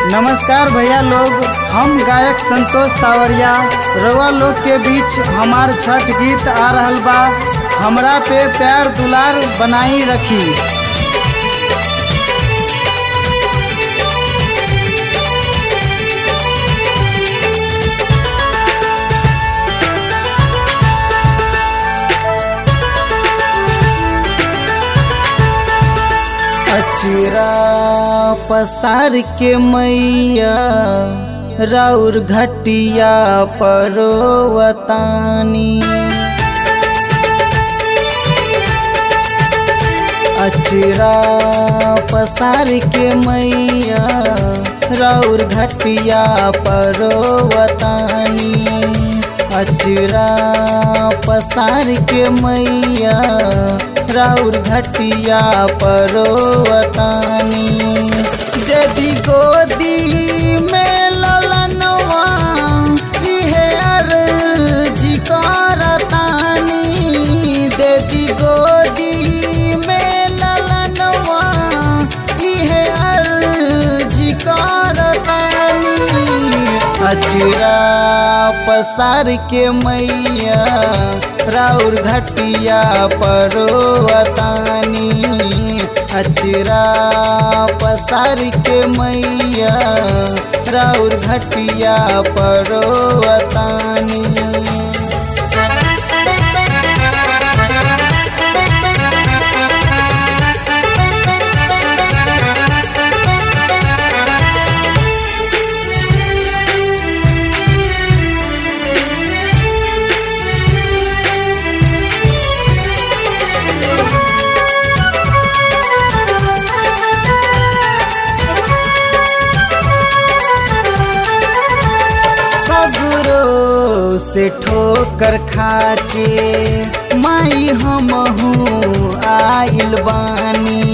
नमस्कार भैया लोग, हम गायक संतोष सावरिया रउआ लोग के बीच हमार छठ गीत आ रहल बा। हमरा पे प्यार दुलार बनाई रखी। अचरा पसार के मैया राउर घटिया परोवतानी। अचरा पसार के मैया राउर घटिया परोवतानी। अचरा पसार के मैया राउर घटिया परोवतानी। यदि गोदी में ललनवा इहे अर्जी करतानी। यदि गोदी में ललनवा इहे अर्जी करतानी। अचरा पसार के मैया राउर घटिया परोवतानी। अचरा पसार के मैया राउर घटिया परोवतानी। से ठोकर खाके माई हमहू आइल बानी।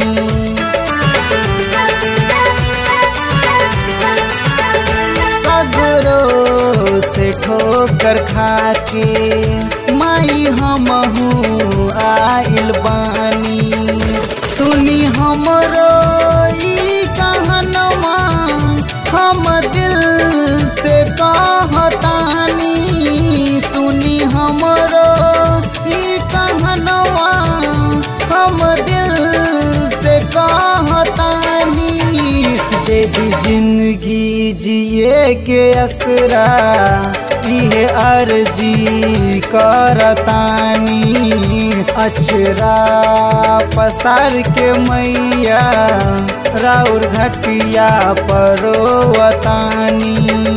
सगरो से ठोकर खाके माई हमहू आइल बानी। सुनी हमरो ई कहनवा हम दिल से कहतानी। सुनी हमरो ई कहनवा हम दिल से कहतानी। दे दी जिंदगी जिए के असरा इहे अर्जी करतानी। अचरा पसार के मैया राउर घटिया परोवतानी।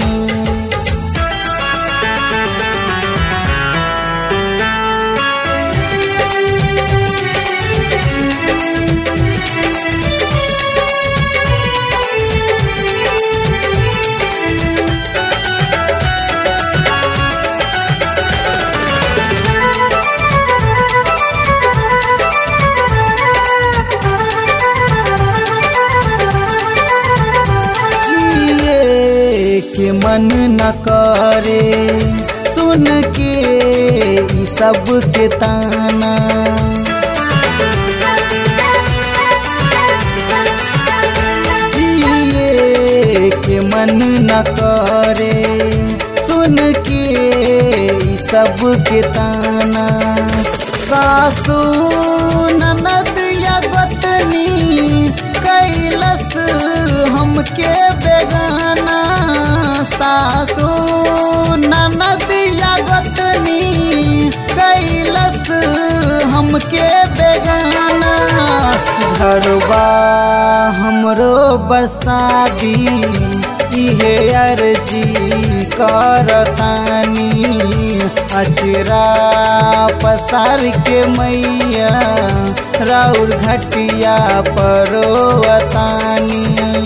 के मन न करे सुन के ई सब के ताना। जिए के मन न करे सुन के ई सब के ताना। सासू ननद या गोतनी कैलस हमके बेगाना। सासू ननद या गोतनी कैलस हमके बेगाना। घरबा हमरो बसादी इहे अर्जी करतानी। अचरा पसार के मैया राउर घटिया परोवतानी।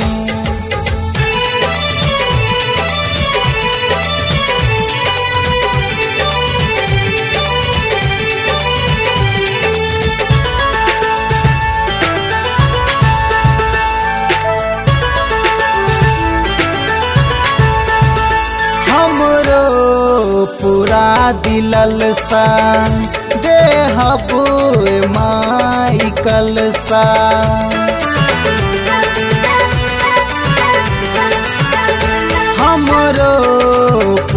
पूरा दिलल सा देहब माई कलसा।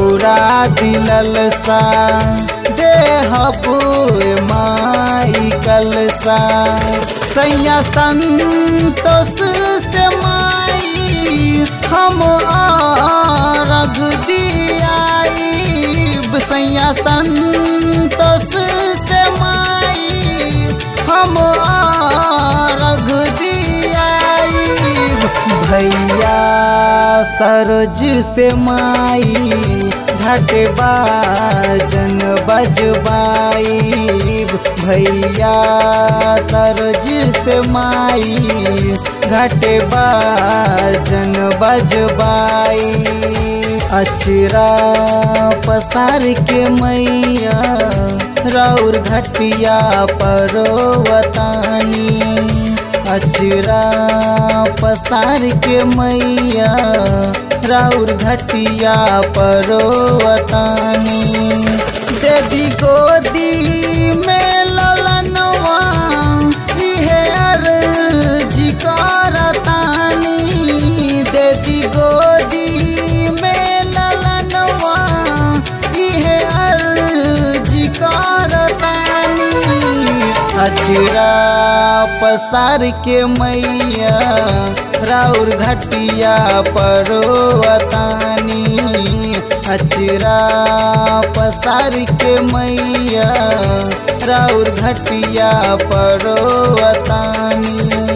पूरा दिलल सा देहबू माई कलसा सैया संतोष से माई हम रख दियाई सैया संतोष से माई हम रख दियाई भैया सरोज से माई घाट बाजन बजबाई भैया सरोज से माई घाट बाजन बजबाई अचरा पसार के मैया राउर घटिया परवतानी अचरा पसार के मैया राउर घटिया परवतानी दीदी गोदी में ललनवा इहे अर्जी करतानी दीदी गोदी में ललनवा इहे अर्जी करतानी अचरा पसार के मैया राउर घटिया परवतानी अचरा पसार के मैया राउर घटिया परवतानी।